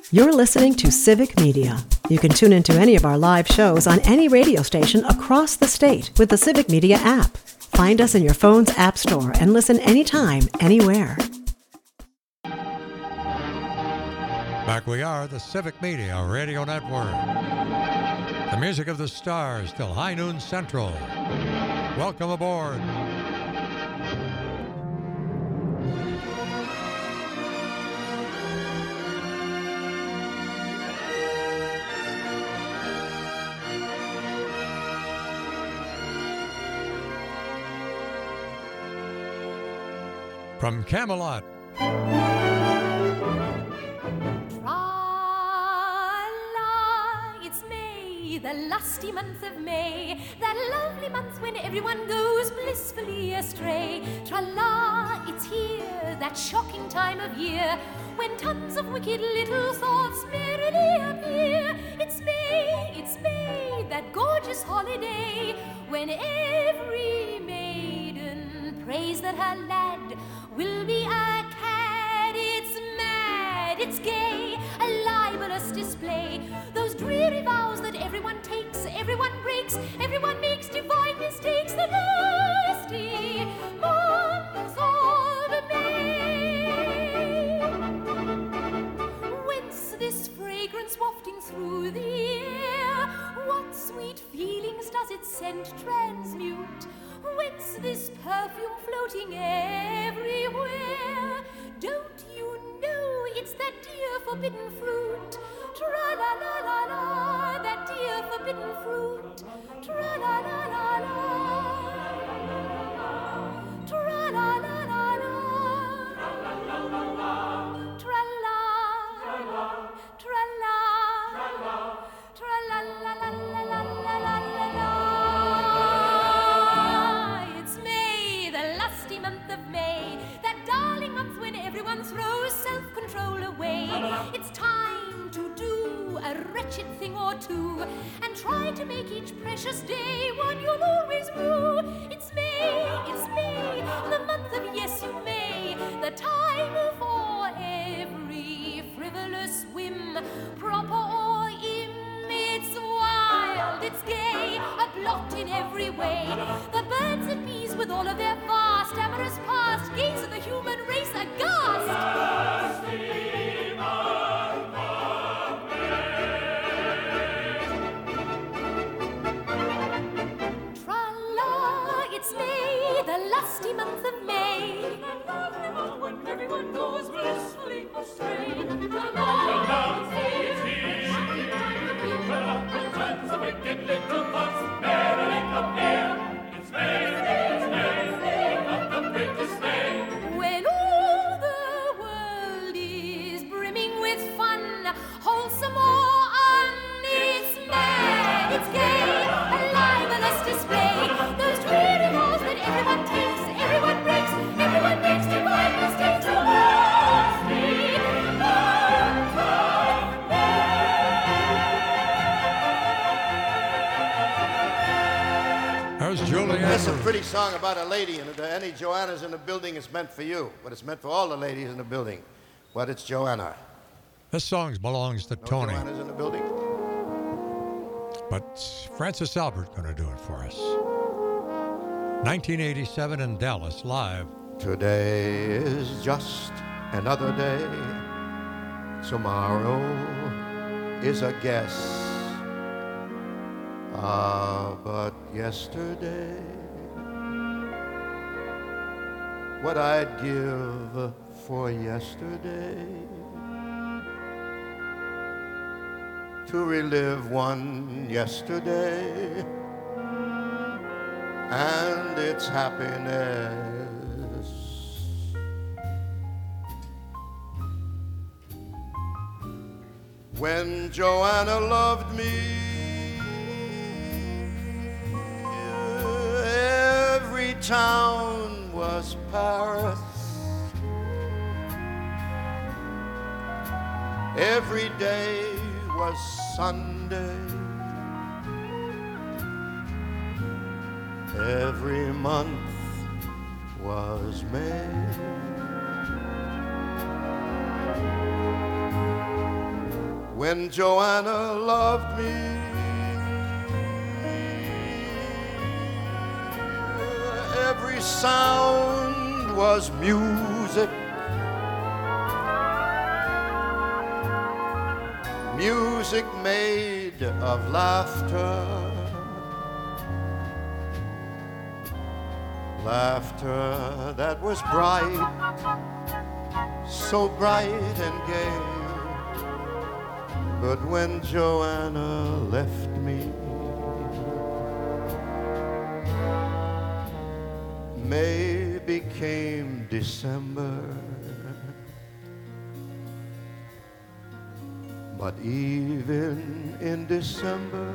You're listening to Civic Media. You can tune into any of our live shows on any radio station across the state with the Civic Media app. Find us in your phone's app store and listen anytime, anywhere. Back we are, the Civic Media Radio Network. The music of the stars till high noon central. Welcome aboard. From Camelot. It's May, the lusty month of May, that lovely month when everyone goes blissfully astray. Tra-la, it's here, that shocking time of year, when tons of wicked little thoughts merrily appear. It's May, that gorgeous holiday, when every maiden prays that her lad will be a cad. It's mad, it's gay, a libelous display. Those dreary vows that everyone takes, everyone breaks, everyone makes divine mistakes. The lusty month of May. Whence this fragrance wafting through the air? What sweet feelings does its scent transmute? Whence this perfume floating everywhere? Don't you know it's that dear forbidden fruit? Tra-la-la-la-la, that dear forbidden fruit. Tra-la-la-la-la, tra-la-la-la-la, tra-la, tra-la, tra-la-la-la-la-la-la-la-la. It's May, the lusty month of May, that darling month when everyone throws self-control away. It's time to do a wretched thing or two, and try to make each precious day one you'll always rue. It's May, the month of yes you may, the time for every frivolous whim, proper or im. It's wild, it's gay, a blot in every way. The birds and bees with all of their vast amorous past gaze at the human race aghast. Tra-la, it's May, the lusty month of May. That lovely month when everyone goes blissfully astray. Tra-la, it's May. Tons of wicked little thoughts merrily appear. It's May, month of greatest day. When all the world is brimming with fun, wholesome or un, it's mad, it's gay, a libelous display. Those dreary vows that everyone takes, everyone breaks, everyone makes divine mistakes. The lusty month of Julian. That's a pretty song about a lady, and if there are any Joannas in the building, it's meant for you. But it's meant for all the ladies in the building. But it's Joanna. This song belongs to No Tony. Joannas in the building? But Francis Albert's going to do it for us. 1987 in Dallas, live. Today is just another day. Tomorrow is a guess. But yesterday, what I'd give for yesterday, to relive one yesterday and its happiness. When Joanna loved me, every town was Paris. Every day was Sunday. Every month was May. when Joanna loved me. Every sound was music, music made of laughter, laughter that was bright, so bright and gay. But when Joanna left me, May became December. But even in December,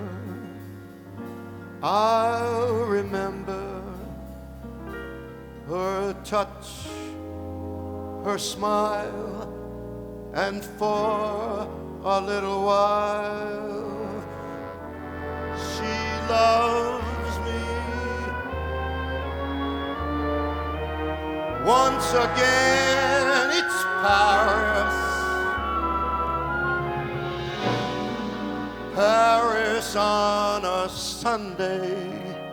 I'll remember her touch, her smile, and for a little while she loves me. Once again it's Paris, Paris on a Sunday,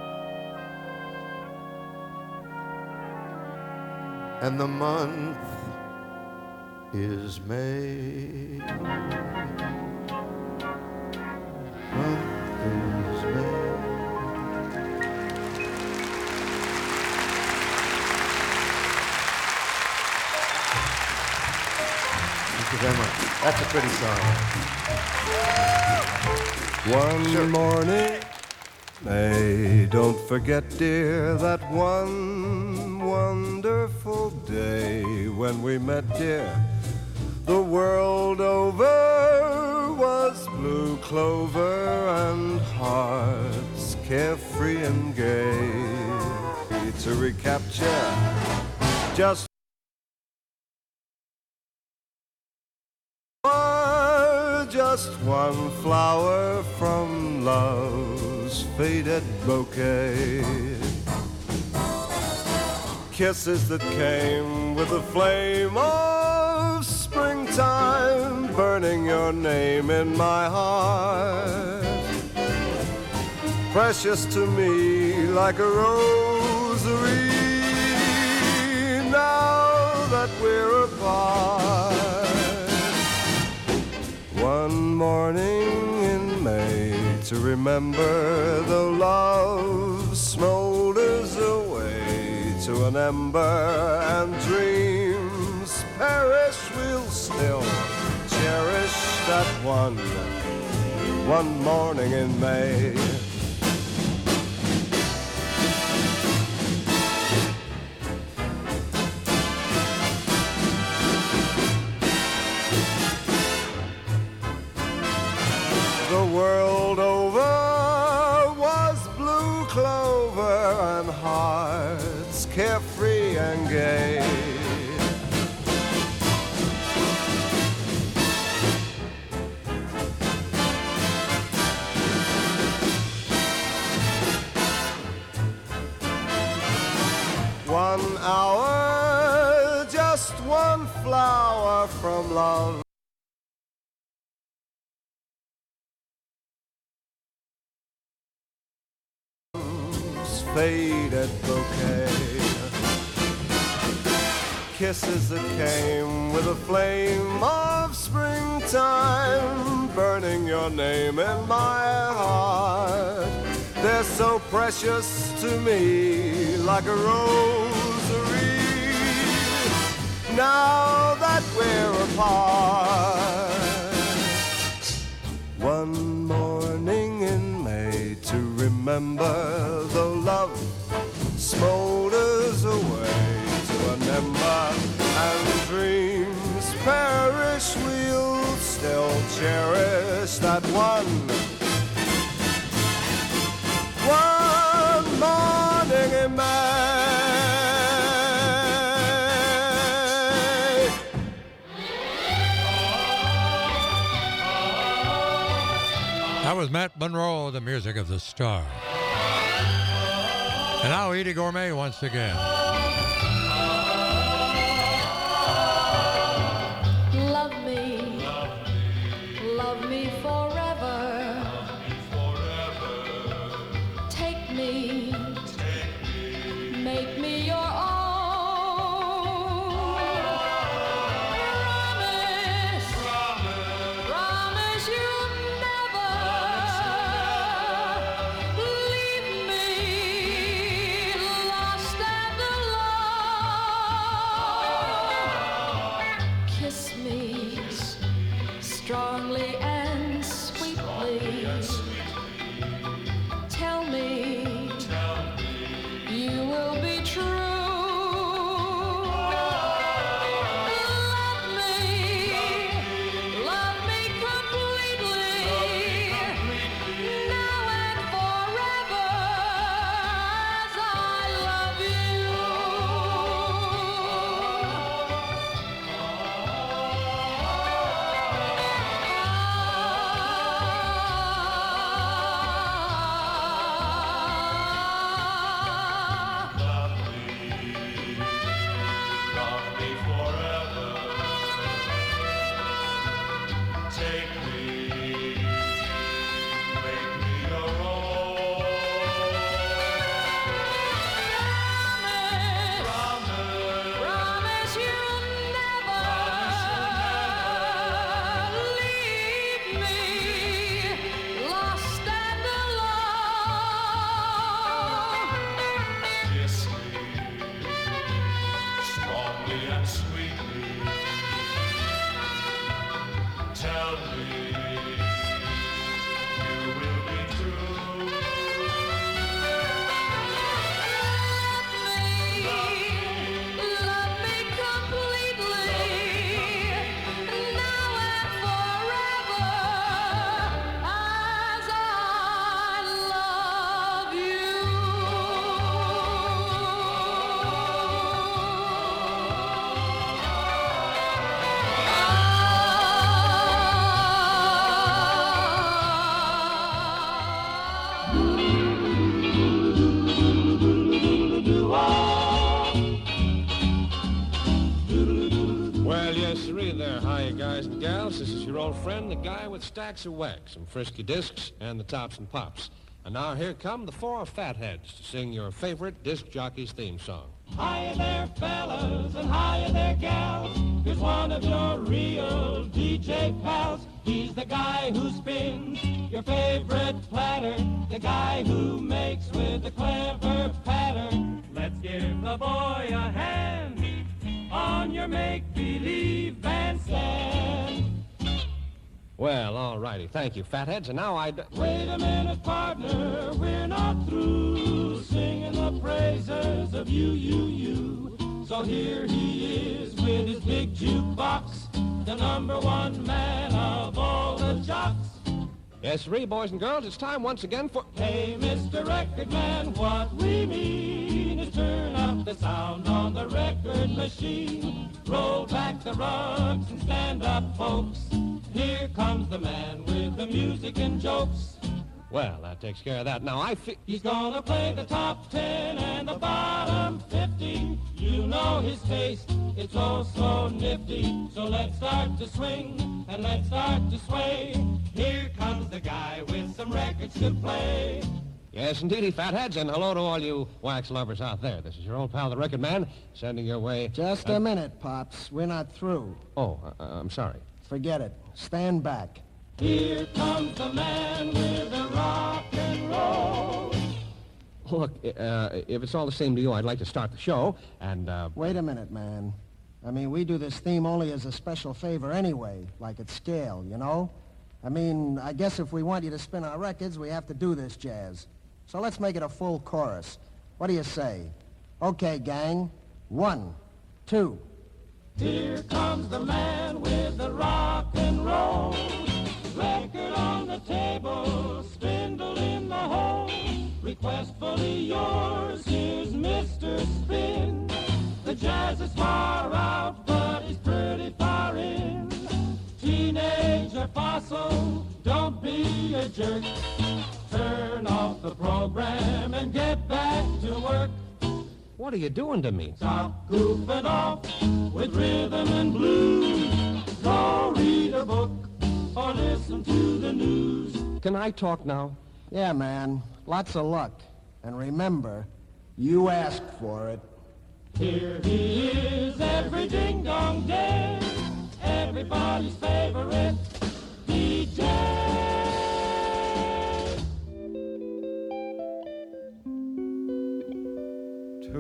and the month is May. Month is May. Thank you very much. That's a pretty song. One morning, May, don't forget, dear, that one wonderful day when we met, dear. The world over was blue clover and hearts carefree and gay. To recapture just one flower from love's faded bouquet. Kisses that came with the flame of springtime, burning your name in my heart. Precious to me like a rosary, now that we're apart. One morning in May to remember, though love smolders away to an ember and dreams perish, we'll still cherish that one morning in May. The world over was blue clover and hearts carefree and gay. One hour, just one flower from love. Faded bouquet, kisses that came with a flame of springtime, burning your name in my heart. They're so precious to me, like a rosary, now that we're apart. One morning in May to remember, though love smolders away to an ember and dreams perish, we'll still cherish that one morning in May. That was Matt Monroe, the music of the star. And now Eddie Gourmet once again. Love me, love me strongly and sweetly. Tell me you will be true. Love me completely, now and forever, as I love Promise you'll never leave me lost and alone. Kiss me strongly and sweetly. Tell me you will be true. Love me completely, now and forever, as I love Well, yes, sirree there. Hiya, guys and gals. This is your old friend, the guy with stacks of wax, some frisky discs, and the tops and pops. And now here come the four fatheads to sing your favorite disc jockey's theme song. Hiya there, fellas, and hiya there, gals. Here's one of your real DJ pals. He's the guy who spins your favorite platter, the guy who makes with a clever pattern. Let's give the boy a hand on your make-believe bandstand. Well, all righty. Thank you, fatheads. And now Wait a minute, partner, we're not through singing the praises of you. So here he is with his big jukebox, the number one man of all the jocks. Yes, sirree, boys and girls, it's time once again for... Hey, Mr. Record Man, what we mean is turn up the sound on the record machine. Roll back the rugs and stand up, folks. Here comes the man with the music and jokes. Well, that takes care of that. Now, He's gonna play the top 10 and the bottom 50. You know his taste, it's oh so nifty. So let's start to swing and let's start to sway. Here comes the guy with some records to play. Yes, indeedy, fatheads, and hello to all you wax lovers out there. This is your old pal, the Record Man, sending your way... Just a minute, Pops. We're not through. Oh, I'm sorry. Forget it. Stand back. Here comes the man with the rock and roll. Look, if it's all the same to you, I'd like to start the show, and, Wait a minute, man. I mean, we do this theme only as a special favor anyway, like at scale, you know? I mean, I guess if we want you to spin our records, we have to do this jazz. So let's make it a full chorus. What do you say? Okay, gang. 1, 2. Here comes the man with the rock and roll. Record on the table, spindle in the hole. Requestfully yours, here's Mr. Spin. The jazz is far out, but he's pretty far in. Teenager fossil, don't be a jerk. Turn off the program and get back to work. what are you doing to me? Stop goofing off with rhythm and blues. Go read a book or listen to the news. Can I talk now? Yeah, man. Lots of luck. And remember, you asked for it. Here he is every ding-dong day, everybody's favorite DJ.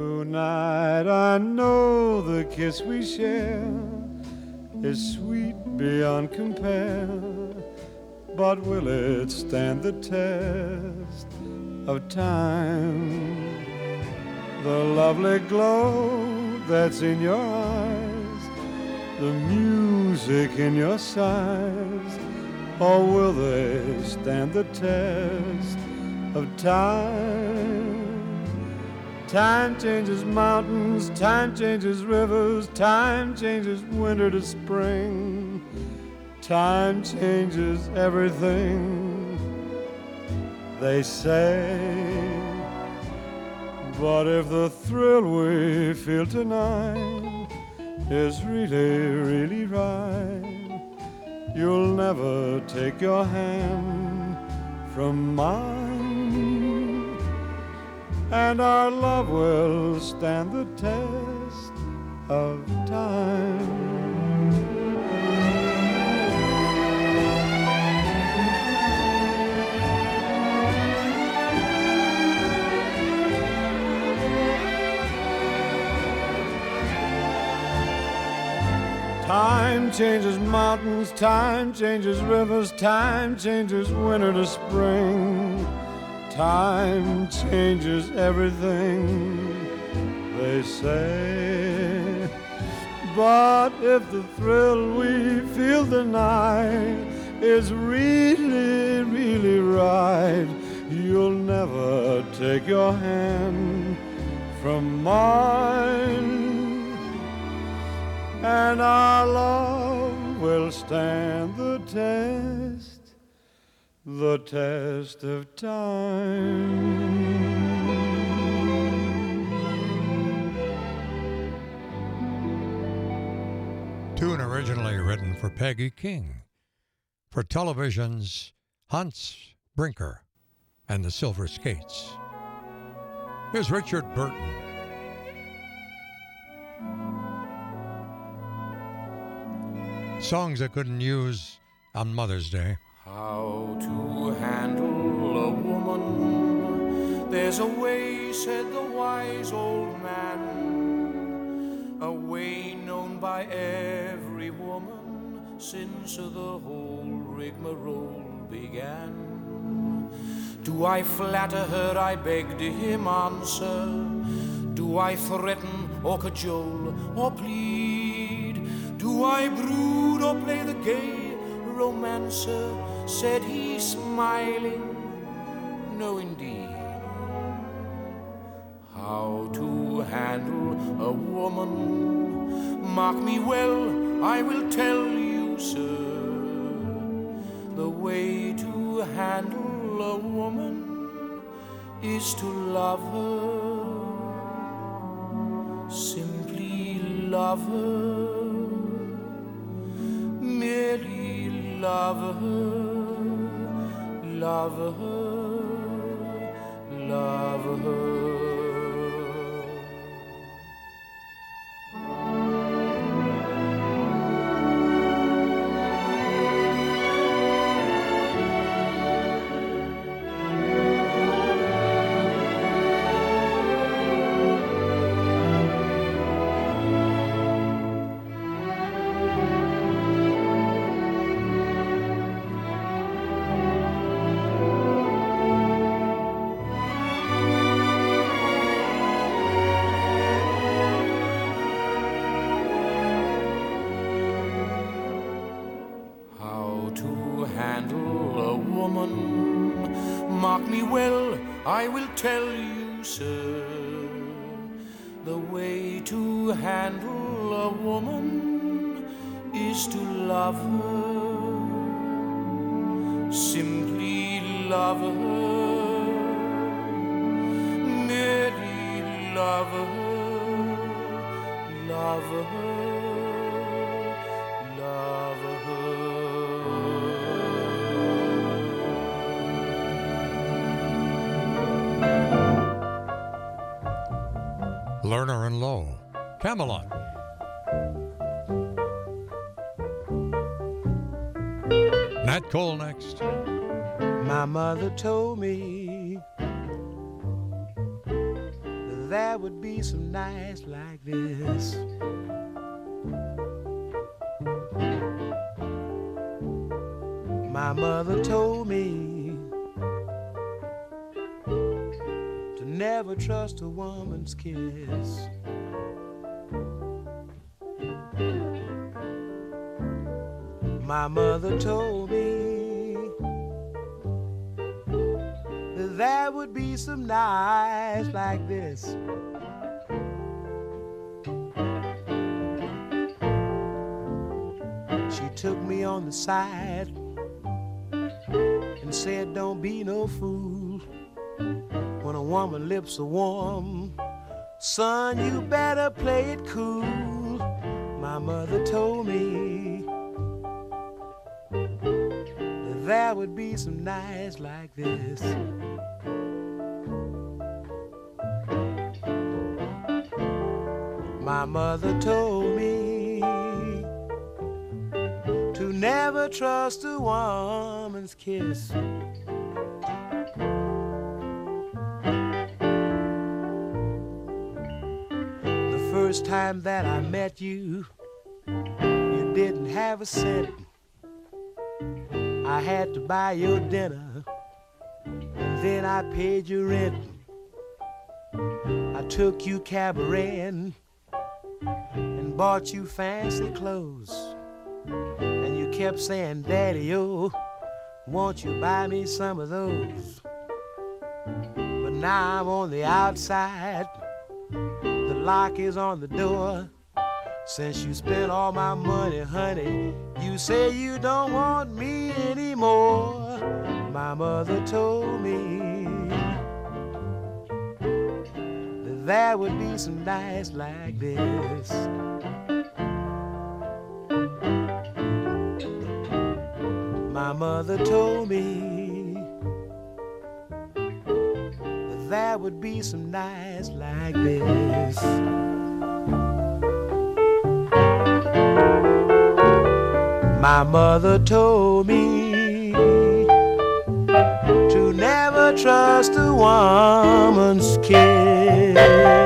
Tonight I know the kiss we share is sweet beyond compare, but will it stand the test of time? The lovely glow that's in your eyes, the music in your sighs, or will they stand the test of time? Time changes mountains, time changes rivers, time changes winter to spring, time changes everything, they say. But if the thrill we feel tonight is really, really right, you'll never take your hand from mine, and our love will stand the test of time. Time changes mountains, time changes rivers, time changes winter to spring, time changes everything, they say. But if the thrill we feel tonight is really, really right, you'll never take your hand from mine, and our love will stand the test of time. Tune originally written for Peggy King, for television's Hans Brinker and the Silver Skates. Here's Richard Burton. Songs I couldn't use on Mother's Day. How to handle a woman? There's a way, said the wise old man, a way known by every woman since the whole rigmarole began. Do I flatter her? I begged him answer. Do I threaten or cajole or plead? Do I brood or play the gay romancer? Said he, smiling, no indeed. How to handle a woman? Mark me well, I will tell you, sir. The way to handle a woman is to love her, simply love her. Merely love her, love her, love her. I will tell you, sir, the way to handle a woman is to love her, simply love her, merely love her, love her, love her. Lerner and Lowe, Camelot. Nat Cole next. My mother told me there would be some nights like this. My mother told me to never trust a woman's kiss. My mother told me that there would be some nights like this. She took me on the side and said, don't be no fool. When a woman's lips are warm, son, you better play it cool. My mother told me that there would be some nights like this. My mother told me to never trust a woman's kiss. The first time that I met you, you didn't have a cent. I had to buy your dinner, and then I paid your rent. I took you cabareting and bought you fancy clothes. And you kept saying, Daddy, oh, won't you buy me some of those? But now I'm on the outside, the lock is on the door. Since you spent all my money, honey, you say you don't want me anymore. My mother told me that there would be some nights like this. My mother told me that there would be some nights like this. My mother told me to never trust a woman's kiss.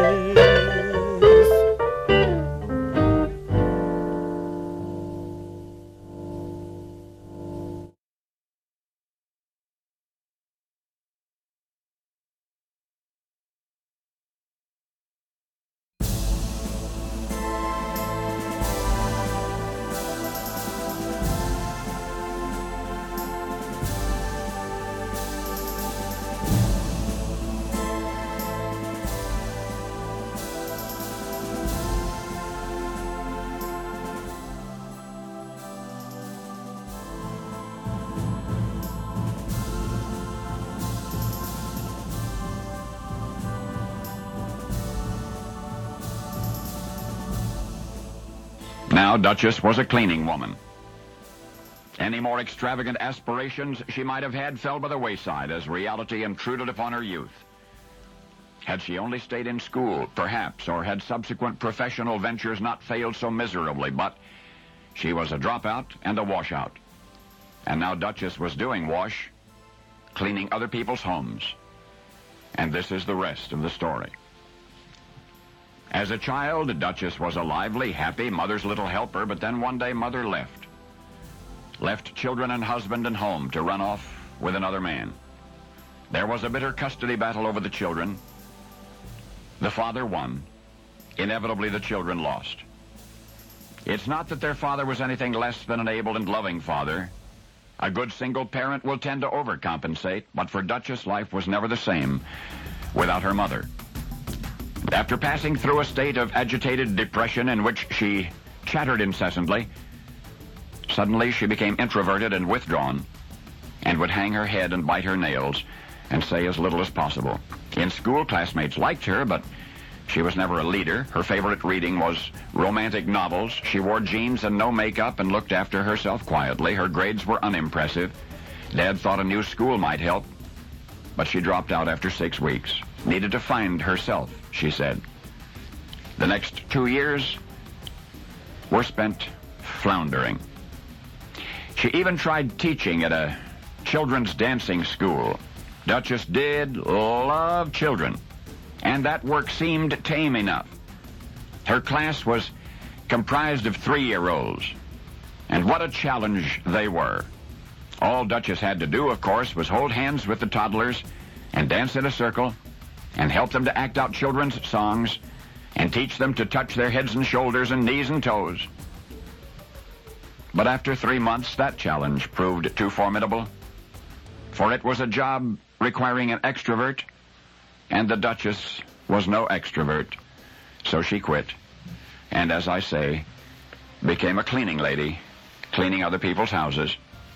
Now Duchess was a cleaning woman. Any more extravagant aspirations she might have had fell by the wayside as reality intruded upon her youth. Had she only stayed in school, perhaps, or had subsequent professional ventures not failed so miserably, but she was a dropout and a washout. And now Duchess was doing wash, cleaning other people's homes. And this is the rest of the story. As a child, Duchess was a lively, happy mother's little helper, but then one day Mother left. Left children and husband and home to run off with another man. There was a bitter custody battle over the children. The father won. Inevitably, the children lost. It's not that their father was anything less than an able and loving father. A good single parent will tend to overcompensate, but for Duchess, life was never the same without her mother. After passing through a state of agitated depression in which she chattered incessantly, suddenly she became introverted and withdrawn, and would hang her head and bite her nails and say as little as possible. In school, classmates liked her, but she was never a leader. Her favorite reading was romantic novels. She wore jeans and no makeup and looked after herself quietly. Her grades were unimpressive. Dad thought a new school might help, but she dropped out after 6 weeks. Needed to find herself, she said. The next 2 years were spent floundering. She even tried teaching at a children's dancing school. Duchess did love children, and that work seemed tame enough. Her class was comprised of 3-year-olds, and what a challenge they were. All Duchess had to do, of course, was hold hands with the toddlers and dance in a circle and help them to act out children's songs and teach them to touch their heads and shoulders and knees and toes. But after 3 months, that challenge proved too formidable, for it was a job requiring an extrovert, and the Duchess was no extrovert, so she quit, and as I say, became a cleaning lady, cleaning other people's houses.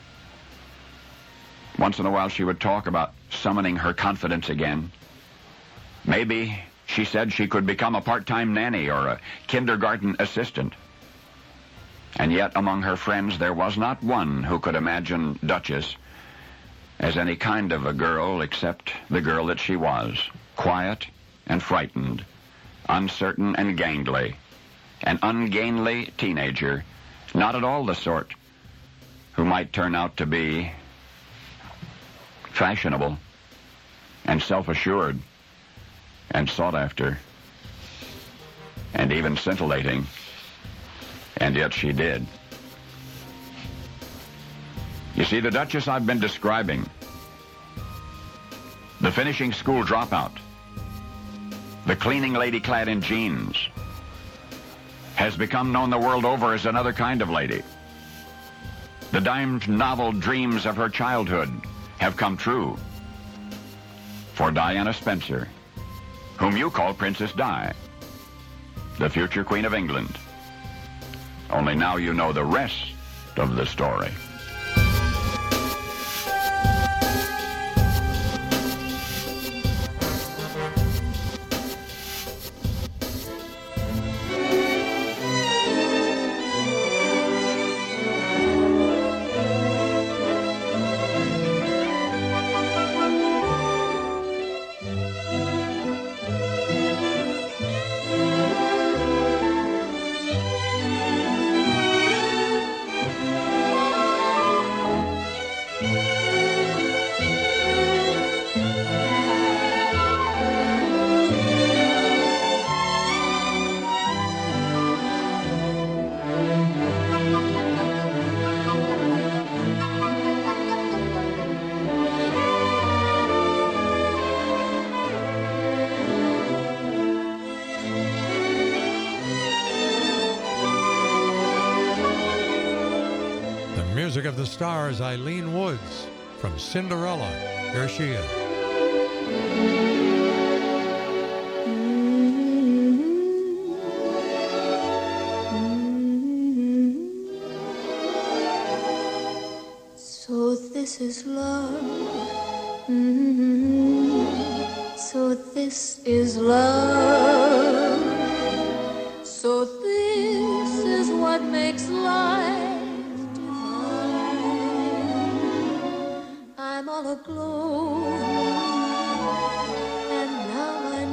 Once in a while she would talk about summoning her confidence again. Maybe, she said, she could become a part-time nanny or a kindergarten assistant. And yet among her friends there was not one who could imagine Duchess as any kind of a girl except the girl that she was, quiet and frightened, uncertain and gangly, an ungainly teenager, not at all the sort who might turn out to be fashionable and self-assured and sought after and even scintillating. And yet she did. You see, the Duchess I've been describing, the finishing school dropout, the cleaning lady clad in jeans, has become known the world over as another kind of lady. The dimed novel dreams of her childhood have come true. For Diana Spencer, whom you call Princess Di, the future Queen of England. Only now you know the rest of the story. Music of the Stars, Eileen Woods, from Cinderella. Here she is. So this is love. So this is love. So this is what makes life. I'm all aglow, and now I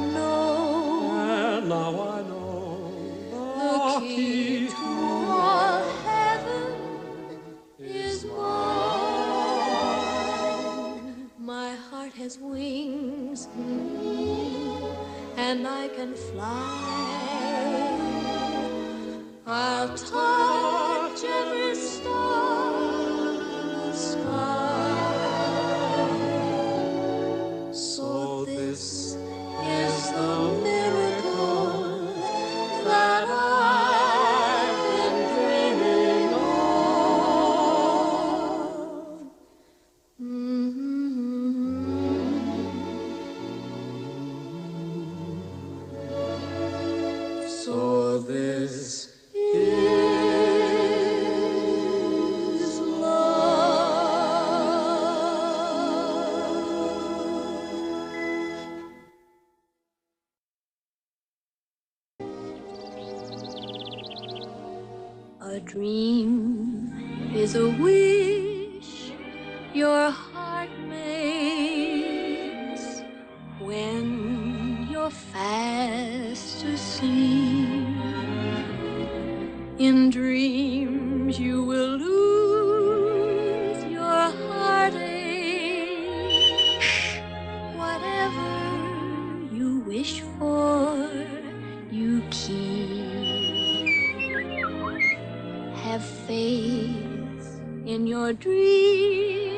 know, the key to all heaven is mine. My heart has wings, and I can fly. I'll touch every star in the sky. So this is the miracle that I've been dreaming of. So this is a dream is a wish your heart makes when you're fast asleep. In dreams you will lose your heartache. Whatever you wish for, you keep. Have faith in your dreams.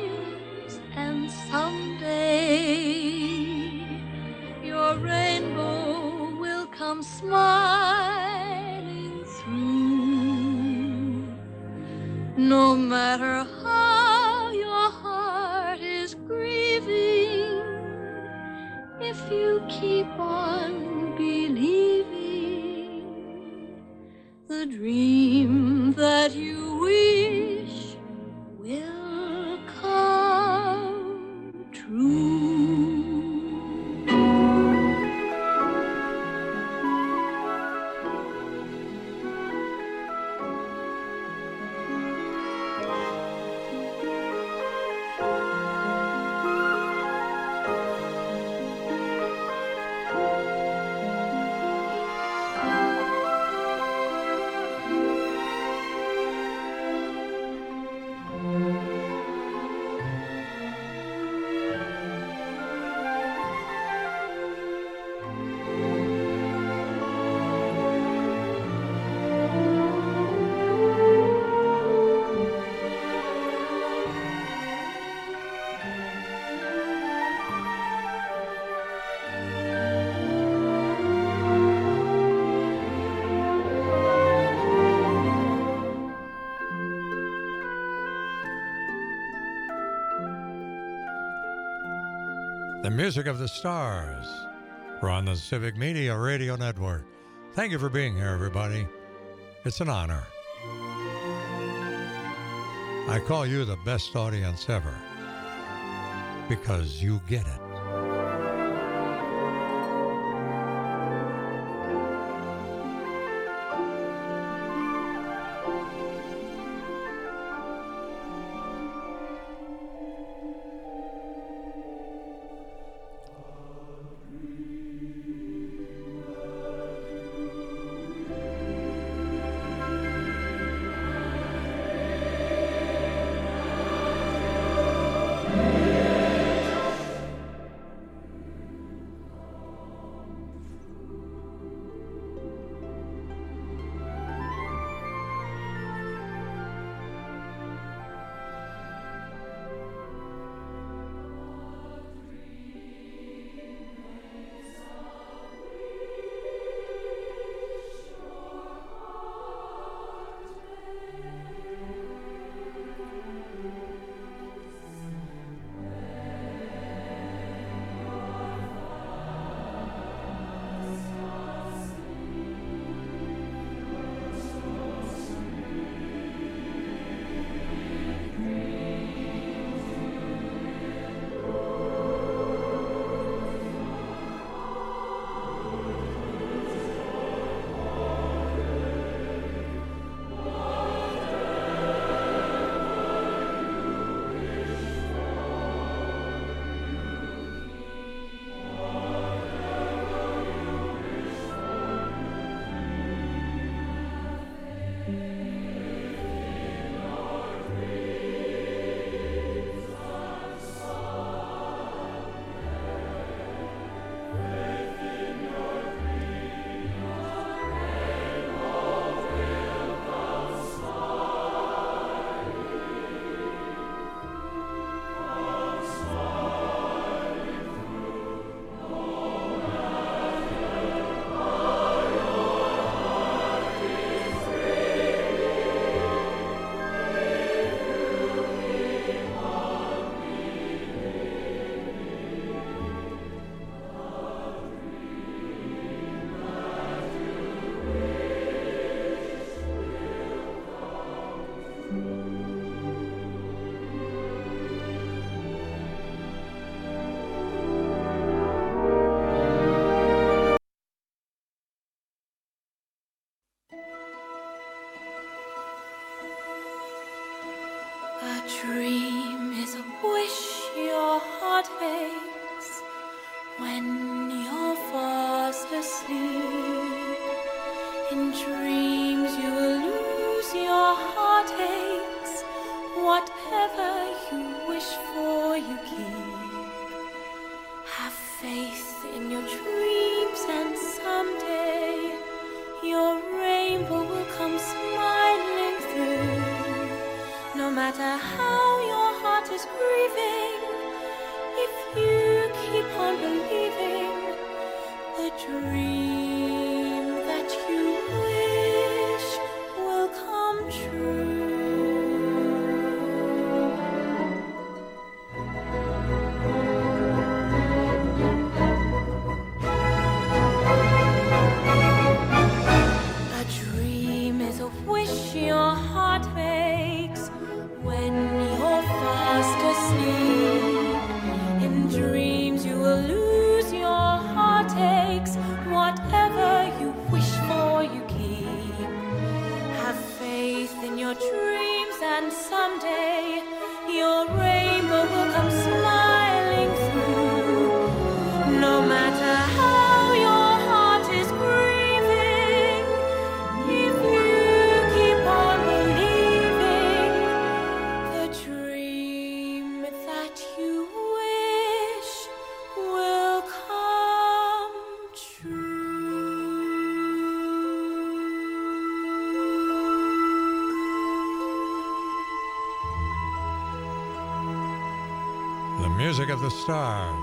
dream that you wish will come true. The music of the stars. We're on the Civic Media Radio Network. Thank you for being here, everybody. It's an honor. I call you the best audience ever because you get it. dream is a wish your heart makes when you're fast asleep. In dreams you will lose your heartaches. Whatever you wish for, you keep. Have faith in your dreams, and someday your rainbow will come smiling through. No matter how your heart is grieving, if you keep on believing, the dream that you wish will come true. A dream is a The music of the stars.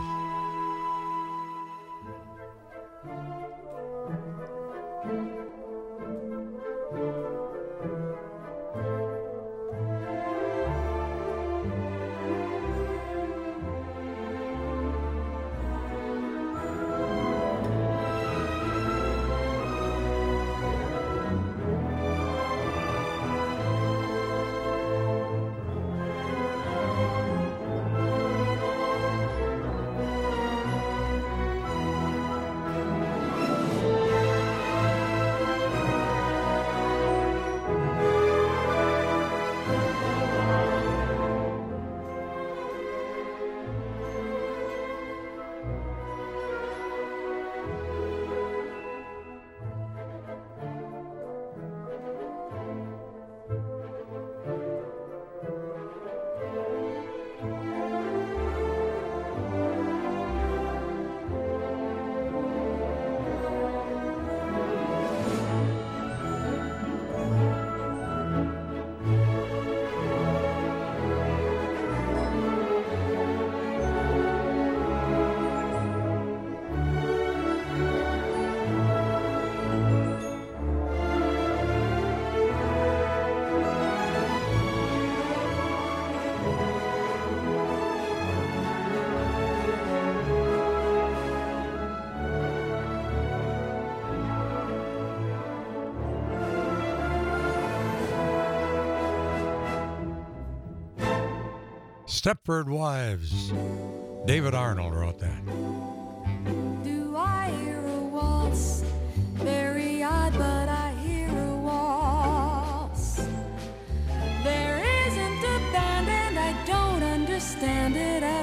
Stepford Wives. David Arnold wrote that. Do I hear a waltz? Very odd, but I hear a waltz. There isn't a band and I don't understand it at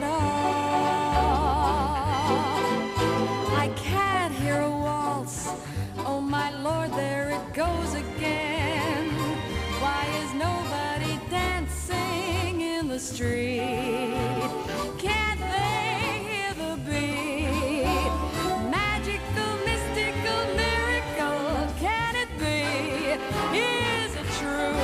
all. I can't hear a waltz. Oh my Lord, there it goes again. Why is nobody dancing in the street? Can't they hear the beat? Magical, mystical, miracle, can it be? Is it true?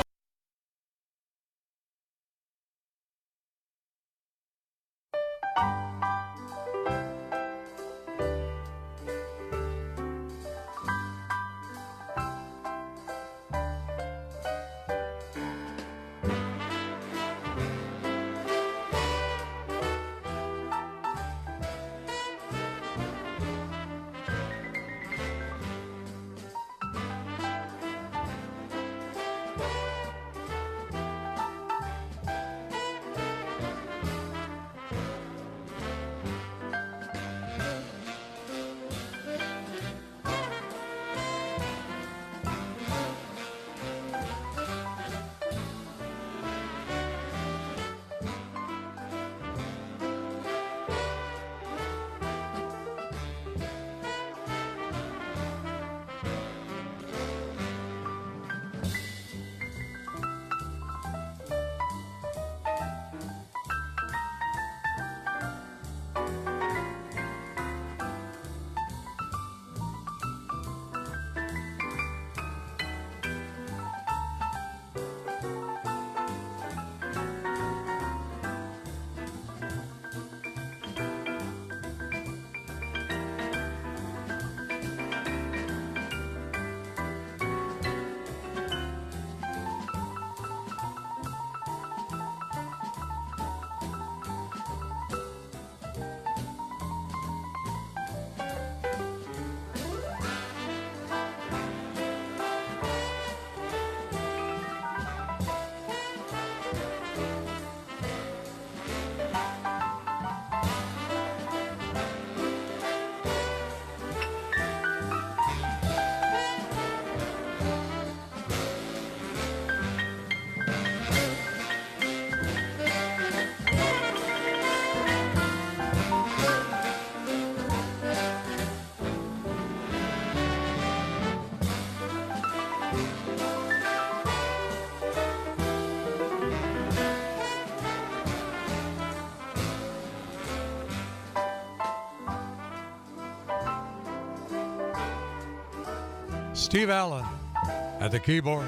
Steve Allen at the keyboard,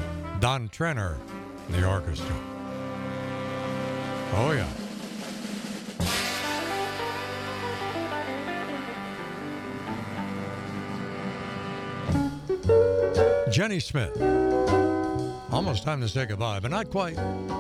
Don Trenner in the orchestra. Oh yeah. Jenny Smith. Almost time to say goodbye, but not quite.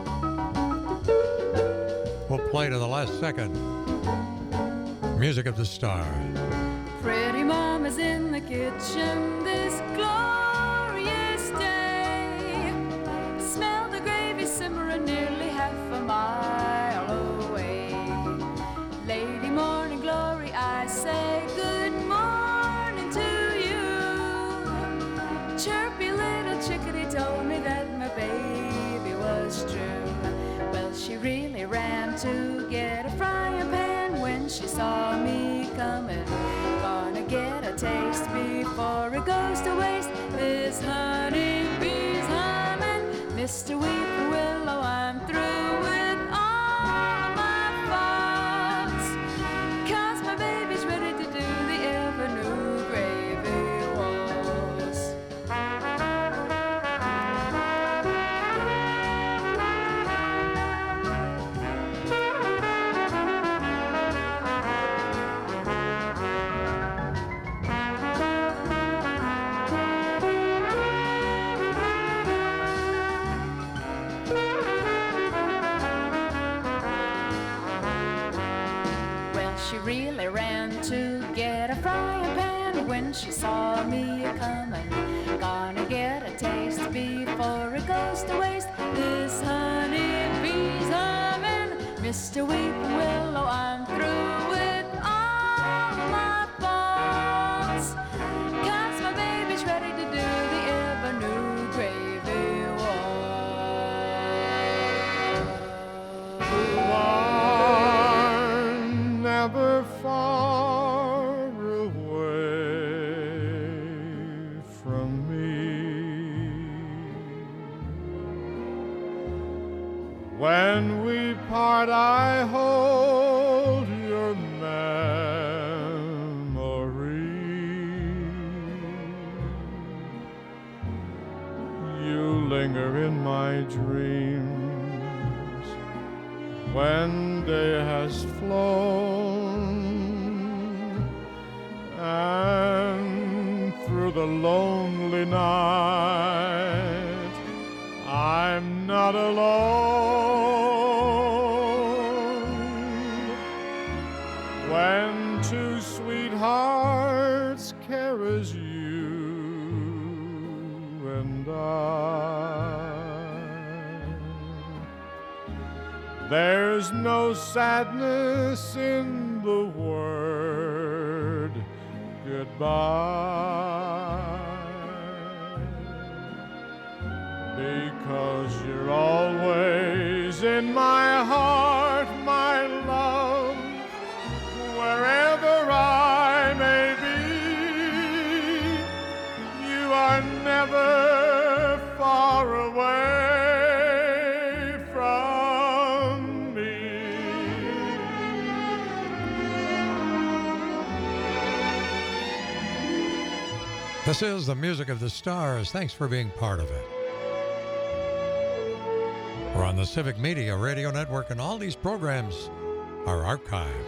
We'll play to the last second. Music of the Stars. Pretty Mama's in the kitchen this glorious day. Smell the gravy simmering nearly half a mile away. Lady Morning Glory, I say good morning to you. Chirpy little chickadee told me that my baby was true. Well, she really ran to get a frying pan when she saw me coming. Gonna get a taste before it goes to waste. This honeybee's humming, Mr. Weeping Willow, I'm through with all my faults. 'Cause my baby's ready to do the ever-new gravy waltz. She really ran to get a frying pan when she saw me coming. Gonna get a taste before it goes to waste. This honeybee's humming, Mr. Weeping Willow, I'm through with all my faults. 'Cause my baby's ready to do the ever-new gravy waltz. Never far away from me. When we part, I hold your memory. You linger in my dreams when day has flown, and through the lonely night I'm not alone. When two sweethearts care as you and there's no sadness in the word goodbye, because you're always in my heart, my love, wherever I may be. You are never far away. This is the Music of the Stars. Thanks for being part of it. We're on the Civic Media Radio Network, and all these programs are archived.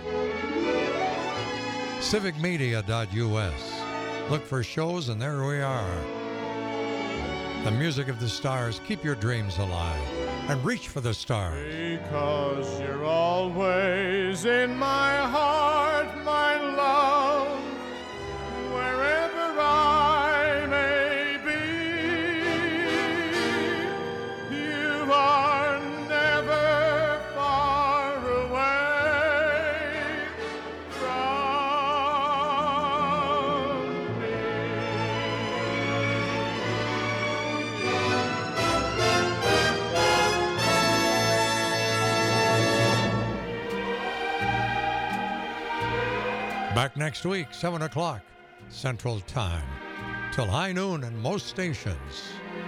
civicmedia.us. Look for shows, and there we are. The Music of the Stars. Keep your dreams alive and reach for the stars. Because you're always in my heart, my love, wherever I may be. You are never far away from me. Back next week, 7 o'clock Central Time, till high noon in most stations.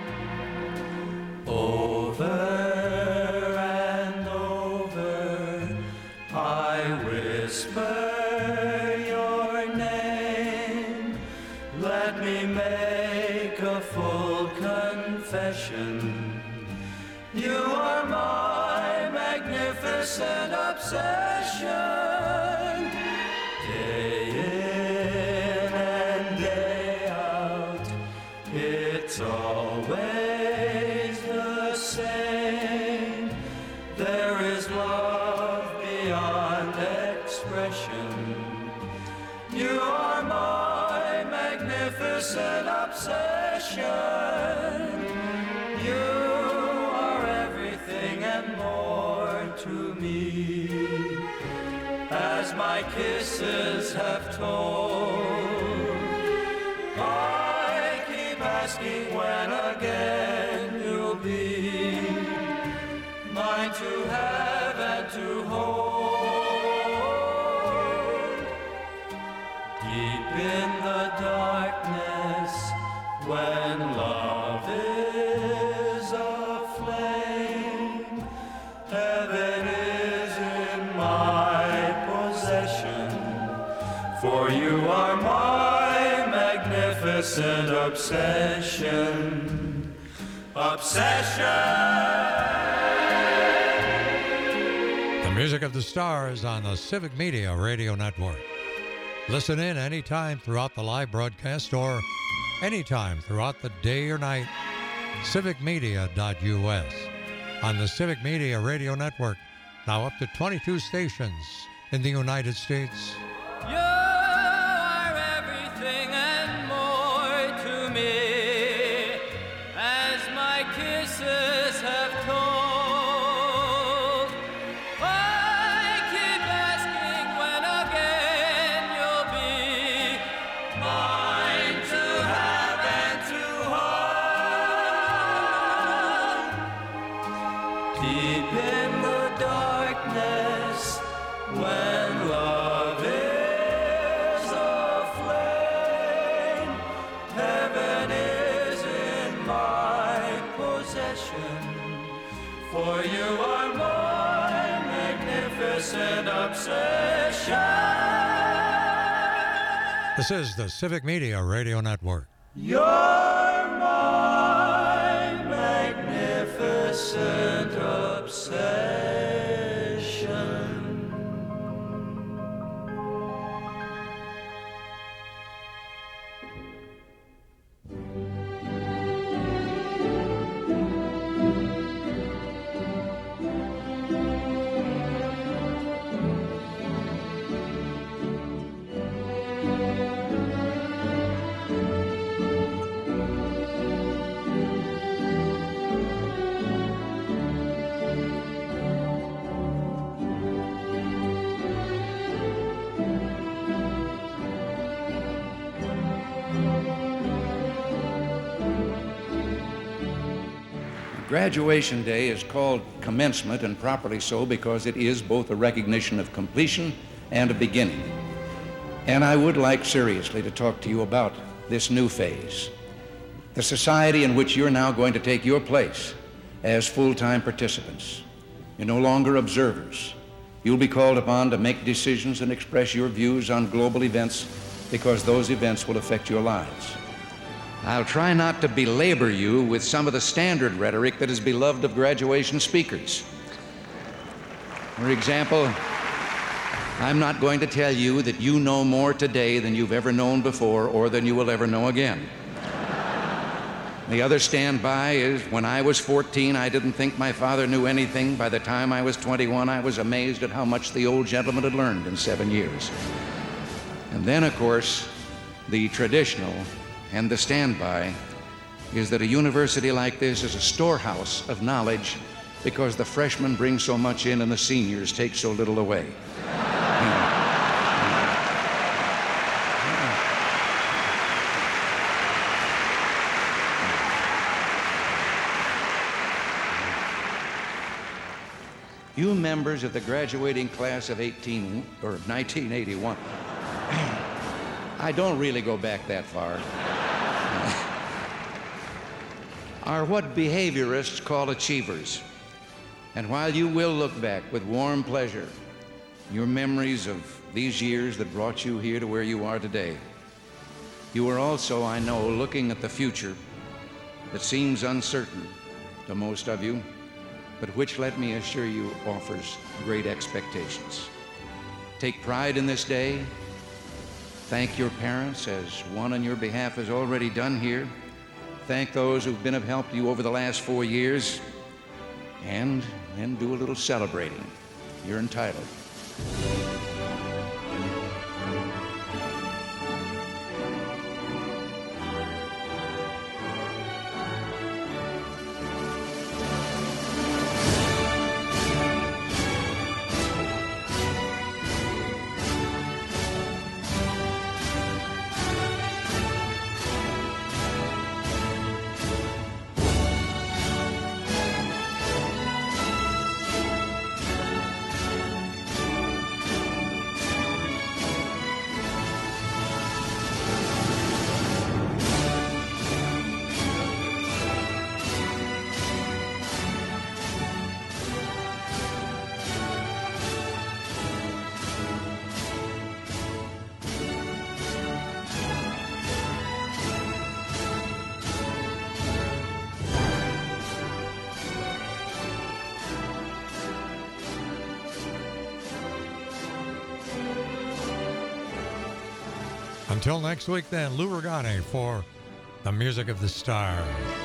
Over and over, I whisper your name. Let me make a full confession. You are my magnificent obsession. Day in and day out, it's all expression. You are my magnificent obsession. You are everything and more to me, as my kisses have told. I keep asking when again you'll be mine to have and to hold. Deep in the darkness, when love is aflame, heaven is in my possession, for you are my magnificent obsession. The music of the stars on the Civic Media Radio Network. Listen in anytime throughout the live broadcast or anytime throughout the day or night. civicmedia.us. On the Civic Media Radio Network, now up to 22 stations in the United States. You are everything and more to me, as my kisses have told. I keep asking when again you'll be mine to have and to hold. Deep in the darkness, when love is aflame, heaven is in my possession, for you are my magnificent obsession. This is the Civic Media Radio Network. You're my magnificent obsession. Graduation Day is called commencement, and properly so, because it is both a recognition of completion and a beginning. And I would like seriously to talk to you about this new phase, the society in which you're now going to take your place as full-time participants. You're no longer observers. You'll be called upon to make decisions and express your views on global events, because those events will affect your lives. I'll try not to belabor you with some of the standard rhetoric that is beloved of graduation speakers. For example, I'm not going to tell you that you know more today than you've ever known before or than you will ever know again. The other standby is, when I was 14, I didn't think my father knew anything. By the time I was 21, I was amazed at how much the old gentleman had learned in 7 years. And then, of course, the traditional and the standby is that a university like this is a storehouse of knowledge, because the freshmen bring so much in and the seniors take so little away. You members of the graduating class of 1981, I don't really go back that far, are what behaviorists call achievers. And while you will look back with warm pleasure, your memories of these years that brought you here to where you are today, you are also, I know, looking at the future that seems uncertain to most of you, but which, let me assure you, offers great expectations. Take pride in this day. Thank your parents, as one on your behalf has already done here. Thank those who've been of help to you over the last 4 years, and then do a little celebrating. You're entitled. Until next week then, Lou Regani for the Music of the Stars.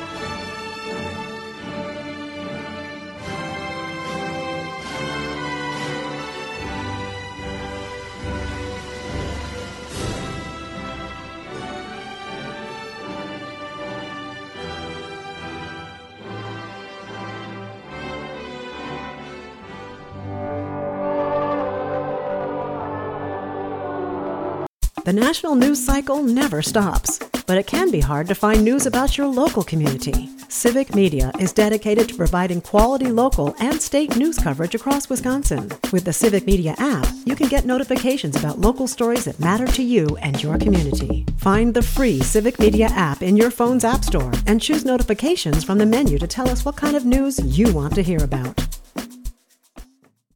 The national news cycle never stops, but it can be hard to find news about your local community. Civic Media is dedicated to providing quality local and state news coverage across Wisconsin. With the Civic Media app, you can get notifications about local stories that matter to you and your community. Find the free Civic Media app in your phone's app store and choose notifications from the menu to tell us what kind of news you want to hear about.